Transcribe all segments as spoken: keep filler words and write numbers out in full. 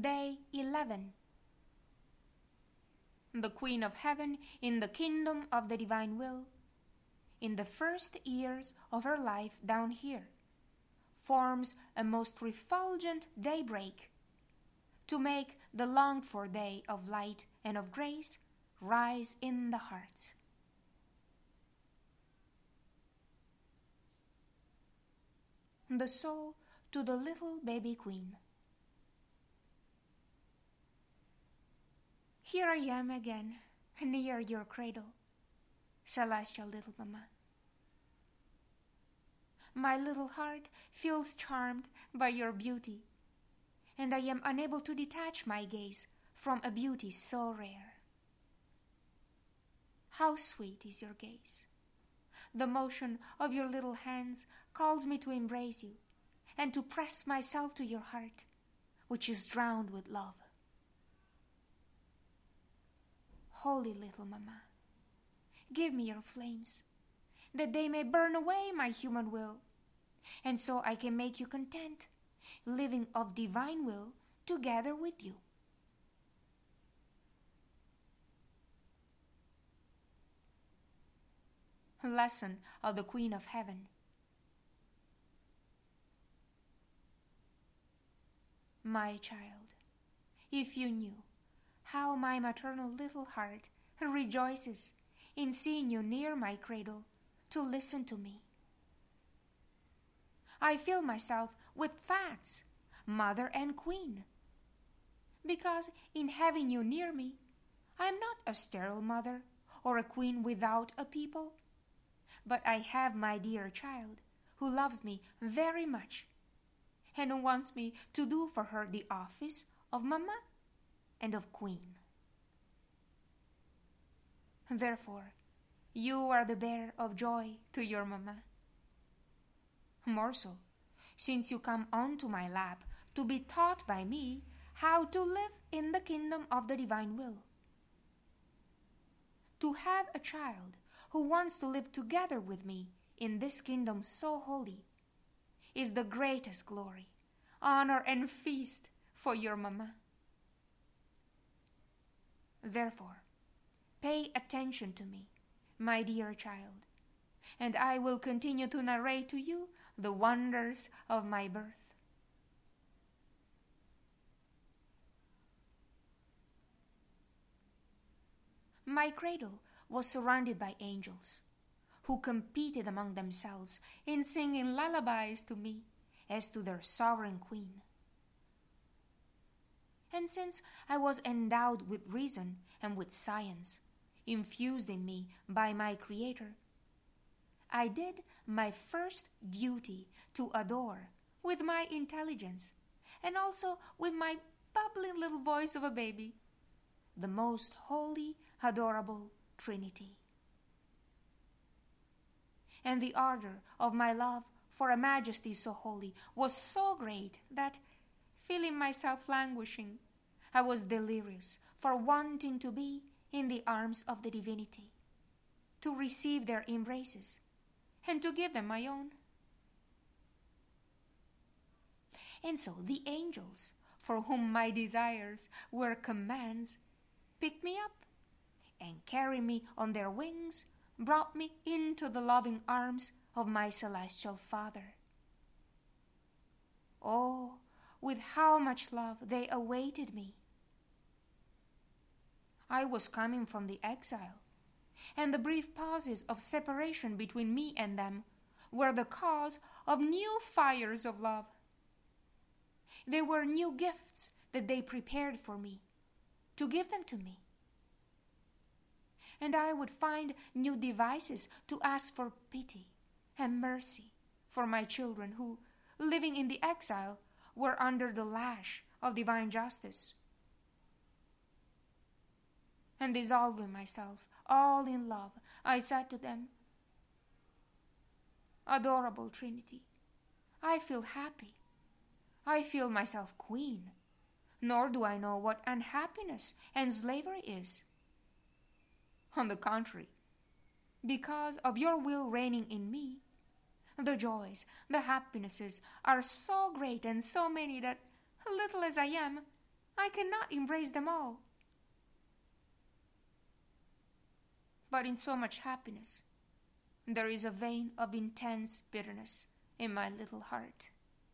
Day eleven. The Queen of Heaven in the kingdom of the divine will, in the first years of her life down here, forms a most refulgent daybreak to make the longed-for day of light and of grace rise in the hearts. The soul to the little baby queen. Here I am again, near your cradle, celestial little Mama. My little heart feels charmed by your beauty, and I am unable to detach my gaze from a beauty so rare. How sweet is your gaze! The motion of your little hands calls me to embrace you and to press myself to your heart, which is drowned with love. Holy little Mama, give me your flames, that they may burn away my human will, and so I can make you content, living of divine will together with you. Lesson of the Queen of Heaven. My child, if you knew how my maternal little heart rejoices in seeing you near my cradle to listen to me. I fill myself with facts, mother and queen, because in having you near me, I am not a sterile mother or a queen without a people, but I have my dear child who loves me very much and who wants me to do for her the office of Mama and of queen. Therefore, you are the bearer of joy to your Mama. More so, since you come onto my lap to be taught by me how to live in the kingdom of the divine will. To have a child who wants to live together with me in this kingdom so holy is the greatest glory, honor, and feast for your Mama. Therefore, pay attention to me, my dear child, and I will continue to narrate to you the wonders of my birth. My cradle was surrounded by angels, who competed among themselves in singing lullabies to me as to their sovereign queen. And since I was endowed with reason and with science, infused in me by my Creator, I did my first duty to adore with my intelligence and also with my bubbling little voice of a baby the most holy, adorable Trinity. And the ardor of my love for a majesty so holy was so great that, feeling myself languishing, I was delirious for wanting to be in the arms of the divinity, to receive their embraces, and to give them my own. And so the angels, for whom my desires were commands, picked me up and carrying me on their wings, brought me into the loving arms of my celestial Father. Oh, with how much love they awaited me! I was coming from the exile, and the brief pauses of separation between me and them were the cause of new fires of love. They were new gifts that they prepared for me, to give them to me. And I would find new devices to ask for pity and mercy for my children who, living in the exile, were under the lash of divine justice. And dissolving myself all in love, I said to them, Adorable Trinity, I feel happy. I feel myself queen, nor do I know what unhappiness and slavery is. On the contrary, because of your will reigning in me, the joys, the happinesses are so great and so many that, little as I am, I cannot embrace them all. But in so much happiness, there is a vein of intense bitterness in my little heart.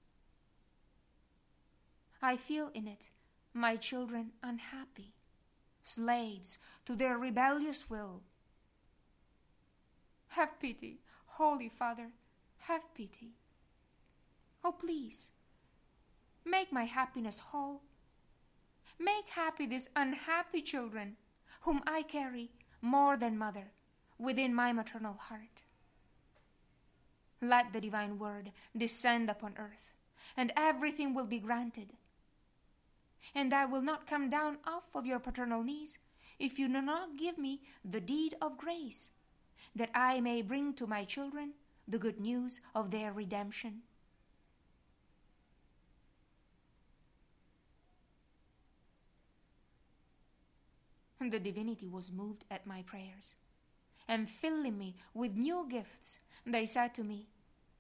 I feel in it my children unhappy, slaves to their rebellious will. Have pity, Holy Father, have pity. Oh, please, make my happiness whole. Make happy these unhappy children, whom I carry more than mother within my maternal heart. Let the divine word descend upon earth, and everything will be granted. And I will not come down off of your paternal knees if you do not give me the deed of grace, that I may bring to my children the good news of their redemption. And the divinity was moved at my prayers, and filling me with new gifts, they said to me,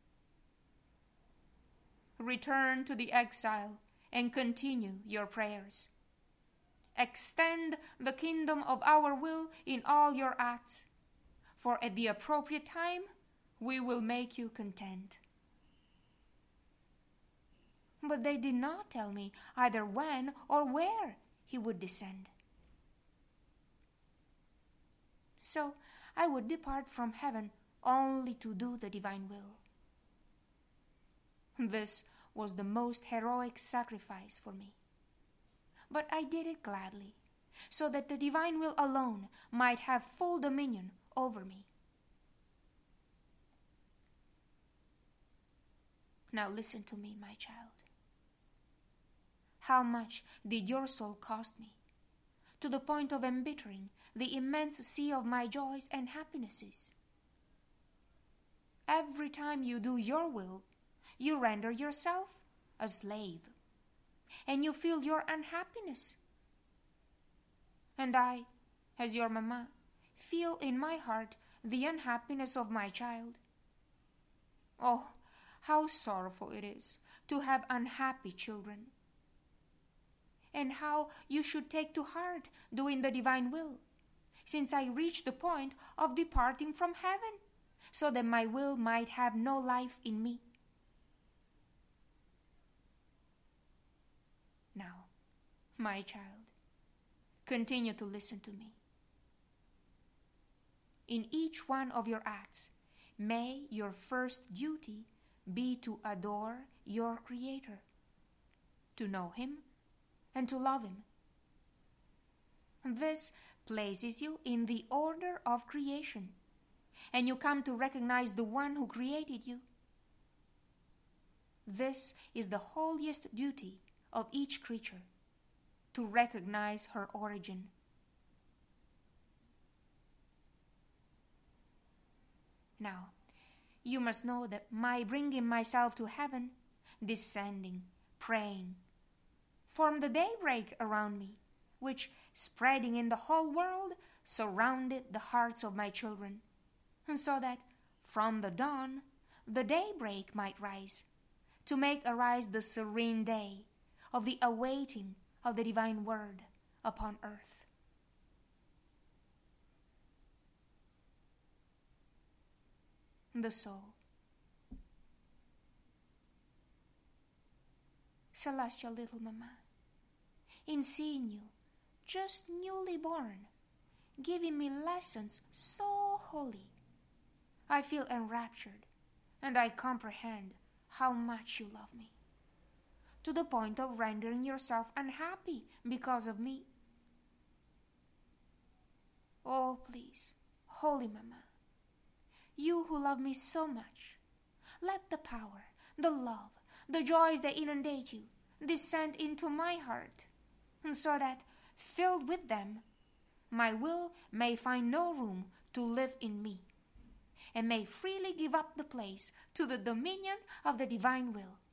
"Return to the exile and continue your prayers. Extend the kingdom of our will in all your acts, for at the appropriate time we will make you content." But they did not tell me either when or where he would descend. So I would depart from heaven only to do the divine will. This was the most heroic sacrifice for me. But I did it gladly, so that the divine will alone might have full dominion over me. Now listen to me, my child. How much did your soul cost me, to the point of embittering the immense sea of my joys and happinesses? Every time you do your will, you render yourself a slave, and you feel your unhappiness. And I, as your mamma, feel in my heart the unhappiness of my child. Oh, how sorrowful it is to have unhappy children, and how you should take to heart doing the divine will, since I reach the point of departing from heaven, so that my will might have no life in me. Now, my child, continue to listen to me. In each one of your acts, may your first duty be to adore your Creator, to know Him, and to love Him. This places you in the order of creation, and you come to recognize the one who created you. This is the holiest duty of each creature, to recognize her origin. Now, you must know that my bringing myself to heaven, descending, praying, formed the daybreak around me, which, spreading in the whole world, surrounded the hearts of my children, and so that from the dawn the daybreak might rise, to make arise the serene day of the awaiting of the divine word upon earth. The soul. Celestial little Mama, in seeing you, just newly born, giving me lessons so holy, I feel enraptured, and I comprehend how much you love me, to the point of rendering yourself unhappy because of me. Oh, please, Holy Mama, you who love me so much, let the power, the love, the joys that inundate you descend into my heart, and so that, filled with them, my will may find no room to live in me, and may freely give up the place to the dominion of the divine will.